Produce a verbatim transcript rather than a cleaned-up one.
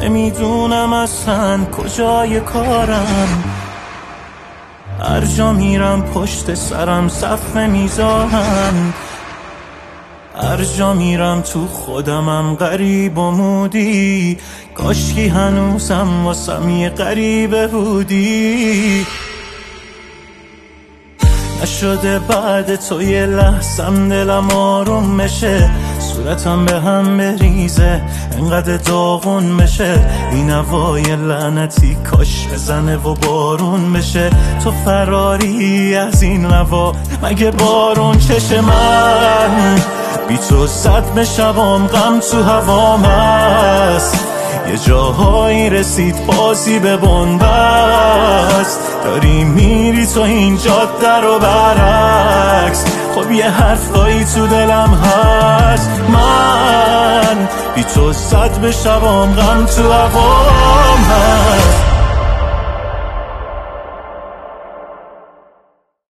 نمیدونم اصلا کجای کارم. هر جا میرم پشت سرم صفحه میذارن، هر جا میرم تو خودمم غریب و مودی. کاشکی هنوزم واسم یه غریبه بودی. نشده بعد تو یه لحظم دلم آروم بشه، صورتم به هم بریزه انقدر داغون بشه. این هوای لعنتی کاش بزنه و بارون بشه. تو فراری از این هوا مگه بارون چشه؟ من بی تو صدمه شبام غم تو هوام هست. یه جاهایی رسید بازی به بنبست، داری میری تو این جاده رو برعکس. خب یه حرفایی تو دلم هست، من بی تو صدمه شبام غم تو هوام هست.